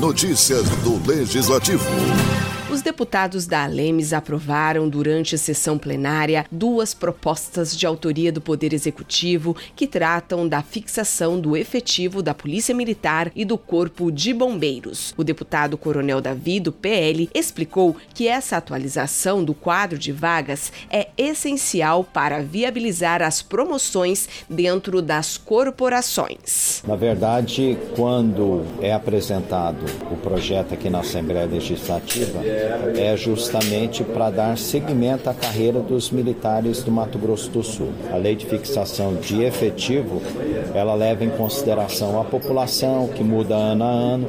Notícias do Legislativo. Os deputados da Alemes aprovaram durante a sessão plenária 2 propostas de autoria do Poder Executivo que tratam da fixação do efetivo da Polícia Militar e do Corpo de Bombeiros. O deputado Coronel Davi, do PL, explicou que essa atualização do quadro de vagas é essencial para viabilizar as promoções dentro das corporações. Na verdade, quando é apresentado o projeto aqui na Assembleia Legislativa, é justamente para dar seguimento à carreira dos militares do Mato Grosso do Sul. A lei de fixação de efetivo, ela leva em consideração a população que muda ano a ano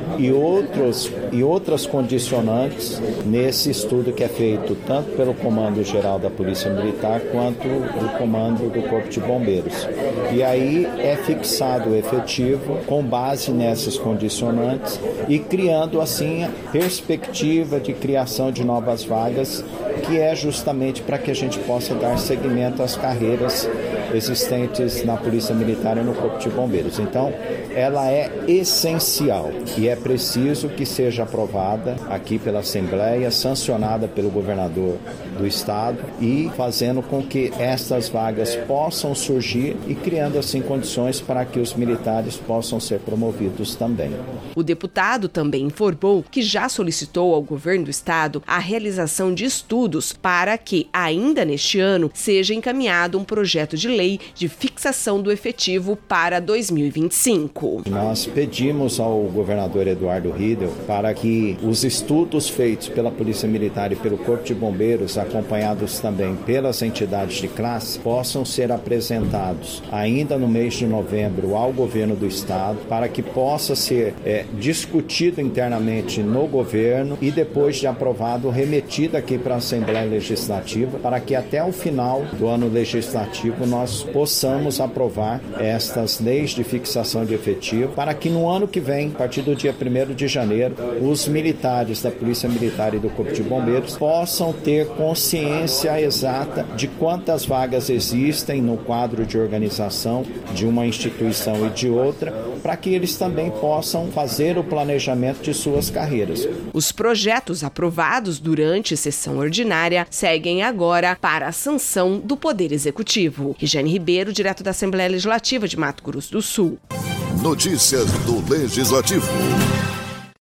e outras condicionantes nesse estudo que é feito tanto pelo Comando Geral da Polícia Militar quanto do Comando do Corpo de Bombeiros. E aí é fixado o efetivo com base nessas condicionantes e criando assim a perspectiva de criação de novas vagas, que é justamente para que a gente possa dar seguimento às carreiras existentes na Polícia Militar e no Corpo de Bombeiros. Então, ela é essencial e é preciso que seja aprovada aqui pela Assembleia, sancionada pelo governador do Estado e fazendo com que estas vagas possam surgir e criando assim condições para que os militares possam ser promovidos também. O deputado também informou que já solicitou ao governo do Estado a realização de estudos para que, ainda neste ano, seja encaminhado um projeto de lei de fixação do efetivo para 2025. Nós pedimos ao governador Eduardo Riedel para que os estudos feitos pela Polícia Militar e pelo Corpo de Bombeiros, acompanhados também pelas entidades de classe, possam ser apresentados ainda no mês de novembro ao governo do Estado, para que possa ser discutido internamente no governo e depois de aprovado, remetido aqui para a Assembleia Legislativa, para que até o final do ano legislativo nós possamos aprovar estas leis de fixação de efetivo, para que no ano que vem, a partir do dia 1º de janeiro, os militares da Polícia Militar e do Corpo de Bombeiros possam ter consciência exata de quantas vagas existem no quadro de organização de uma instituição e de outra, para que eles também possam fazer o planejamento de suas carreiras. Os projetos aprovados durante sessão ordinária seguem agora para a sanção do Poder Executivo. Regiane Ribeiro, direto da Assembleia Legislativa de Mato Grosso do Sul. Notícias do Legislativo.